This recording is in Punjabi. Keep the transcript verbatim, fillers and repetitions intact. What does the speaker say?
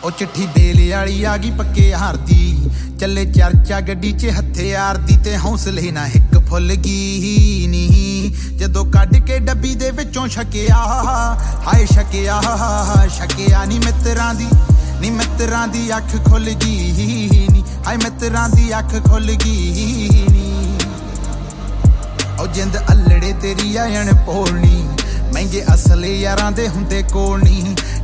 ਉਹ ਚਿੱਠੀ ਦੇਲੇ ਵਾਲੀ ਆ ਗਈ ਪੱਕੇ ਹਾਰ ਦੀ ਚੱਲੇ ਚਰਚਾ ਗੱਡੀ 'ਚ ਹਥਿਆਰ ਦੀ ਤੇ ਹੌਸਲੇ ਨਾ ਹਿੱਕ ਫੁੱਲ ਗਈ ਨੀ ਜਦੋਂ ਕੱਢ ਕੇ ਡੱਬੀ ਦੇ ਵਿੱਚੋਂ ਛਕਿਆ ਹਾਏ ਛਕਿਆ ਛਕਿਆ ਨੀ ਮਿੱਤਰਾਂ ਦੀ ਨੀ ਮਿੱਤਰਾਂ ਦੀ ਅੱਖ ਖੁੱਲ ਗਈ ਨੀ ਹਾਏ ਮਿੱਤਰਾਂ ਦੀ ਅੱਖ ਖੁੱਲ ਗਈ ਨੀ ਉਹ ਜਿੰਦ ਅਲੜੇ ਤੇਰੀ ਆਣ ਪੋਲਣੀ ਮਹਿੰਗੇ ਅਸਲੇ ਯਾਰਾਂ ਦੇ ਹੁੰਦੇ ਕੋਲ ਨਹੀਂ